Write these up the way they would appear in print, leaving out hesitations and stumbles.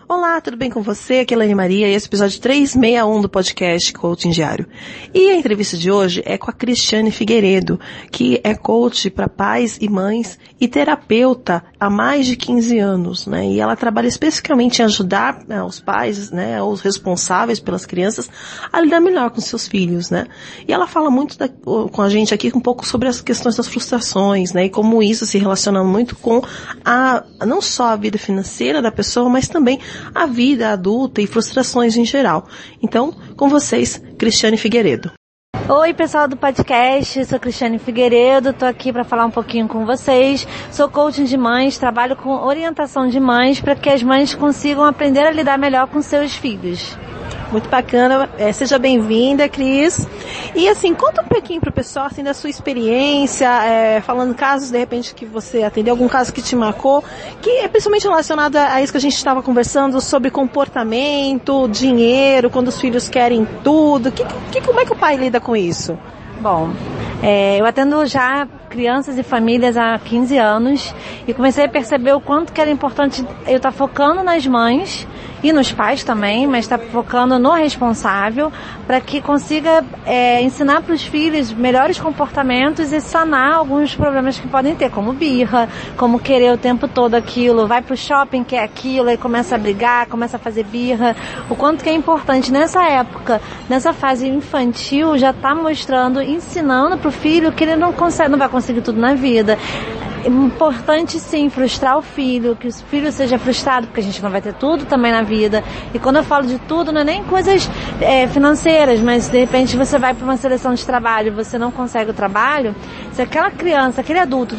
Olá, tudo bem com você? Aqui é Elaine Maria e esse é o episódio 361 do podcast Coaching Diário. E a entrevista de hoje é com a Cristiane Figueiredo, que é coach para pais e mães e terapeuta há mais de 15 anos, né? E ela trabalha especificamente em ajudar os pais, né, os responsáveis pelas crianças a lidar melhor com seus filhos, né? E ela fala muito com a gente aqui um pouco sobre as questões das frustrações, né? E como isso se relaciona muito com não só a vida financeira da pessoa, mas também a vida adulta e frustrações em geral. Então, com vocês, Cristiane Figueiredo. Oi, pessoal do podcast, sou Cristiane Figueiredo, estou aqui para falar um pouquinho com vocês. Sou coaching de mães, trabalho com orientação de mães para que as mães consigam aprender a lidar melhor com seus filhos. Muito bacana, seja bem-vinda, Cris. E assim, conta um pouquinho pro pessoal, assim, da sua experiência, falando casos, de repente, que você atendeu, algum caso que te marcou, que é principalmente relacionado a isso que a gente estava conversando, sobre comportamento, dinheiro, quando os filhos querem tudo. Como é que o pai lida com isso? Bom, eu atendo já crianças e famílias há 15 anos e comecei a perceber o quanto que era importante eu estar focando nas mães e nos pais também, mas estar focando no responsável para que consiga ensinar para os filhos melhores comportamentos e sanar alguns problemas que podem ter, como birra, como querer o tempo todo aquilo, vai pro shopping, quer aquilo, aí começa a brigar, começa a fazer birra. O quanto que é importante nessa época, nessa fase infantil, já tá mostrando, ensinando pro filho que ele não vai conseguir tudo na vida. É importante sim frustrar o filho, que o filho seja frustrado, porque a gente não vai ter tudo também na vida. E quando eu falo de tudo, não é nem coisas financeiras, mas de repente você vai para uma seleção de trabalho e você não consegue o trabalho, se aquela criança, se aquele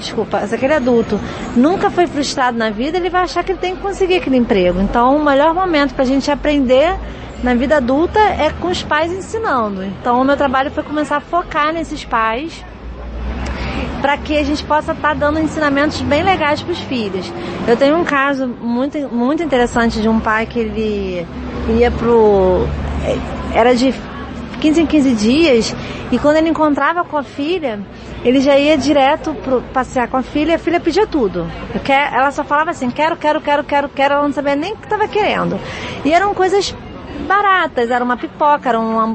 adulto nunca foi frustrado na vida, ele vai achar que ele tem que conseguir aquele emprego. Então o melhor momento para a gente aprender na vida adulta é com os pais ensinando. Então o meu trabalho foi começar a focar nesses pais, para que a gente possa estar dando ensinamentos bem legais para os filhos. Eu tenho um caso muito, muito interessante de um pai que ele ia era de 15 em 15 dias, e quando ele encontrava com a filha, ele já ia direto passear com a filha pedia tudo. Ela só falava assim, quero, ela não sabia nem o que estava querendo. E eram coisas baratas, era uma pipoca,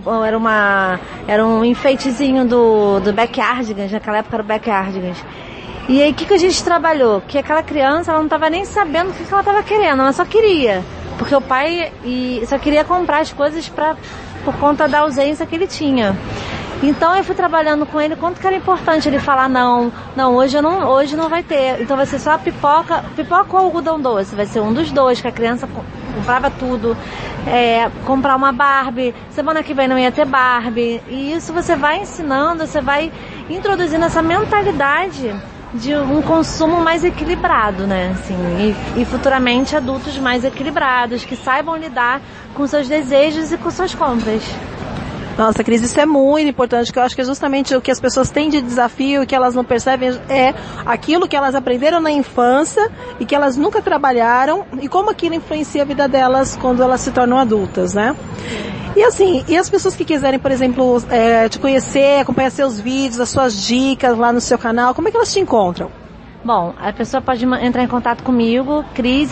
era um enfeitezinho do Backyardigans, naquela época era o Backyardigans. E aí o que a gente trabalhou? Que aquela criança, ela não estava nem sabendo o que ela estava querendo, ela só queria, porque o pai só queria comprar as coisas por conta da ausência que ele tinha. Então eu fui trabalhando com ele, quanto que era importante ele falar não, hoje não vai ter, então vai ser só a pipoca ou algodão doce, vai ser um dos dois, que a criança comprava tudo, comprar uma Barbie, semana que vem não ia ter Barbie, e isso você vai ensinando, você vai introduzindo essa mentalidade de um consumo mais equilibrado, né, assim, e futuramente adultos mais equilibrados, que saibam lidar com seus desejos e com suas compras. Nossa, Cris, isso é muito importante, que eu acho que é justamente o que as pessoas têm de desafio e que elas não percebem é aquilo que elas aprenderam na infância e que elas nunca trabalharam e como aquilo influencia a vida delas quando elas se tornam adultas, né? E assim, e as pessoas que quiserem, por exemplo, te conhecer, acompanhar seus vídeos, as suas dicas lá no seu canal, como é que elas te encontram? Bom, a pessoa pode entrar em contato comigo,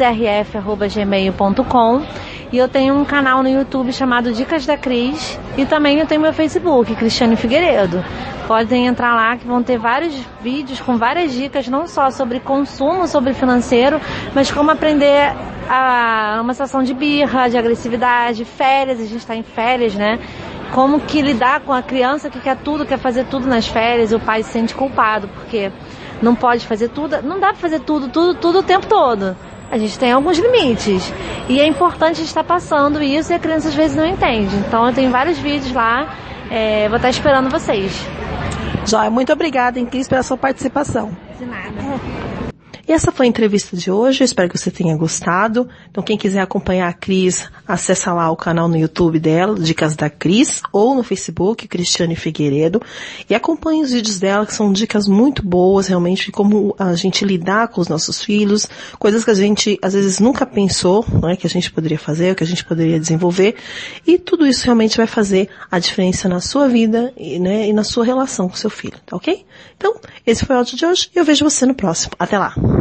crisrf@gmail.com, e eu tenho um canal no YouTube chamado Dicas da Cris, e também eu tenho meu Facebook, Cristiane Figueiredo. Podem entrar lá que vão ter vários vídeos com várias dicas, não só sobre consumo, sobre financeiro, mas como aprender uma situação de birra, de agressividade, férias, a gente está em férias, né? Como que lidar com a criança que quer tudo, quer fazer tudo nas férias, e o pai se sente culpado, porque não pode fazer tudo, não dá para fazer tudo o tempo todo. A gente tem alguns limites. E é importante a gente estar passando isso e a criança às vezes não entende. Então eu tenho vários vídeos lá, vou estar esperando vocês. Joia, muito obrigada, Cris, pela sua participação. De nada. E essa foi a entrevista de hoje, eu espero que você tenha gostado. Então quem quiser acompanhar a Cris, acessa lá o canal no YouTube dela, Dicas da Cris, ou no Facebook, Cristiane Figueiredo, e acompanhe os vídeos dela, que são dicas muito boas, realmente, de como a gente lidar com os nossos filhos, coisas que a gente, às vezes, nunca pensou, né, que a gente poderia fazer, que a gente poderia desenvolver, e tudo isso realmente vai fazer a diferença na sua vida, e na sua relação com seu filho, tá ok? Então, esse foi o áudio de hoje, e eu vejo você no próximo. Até lá!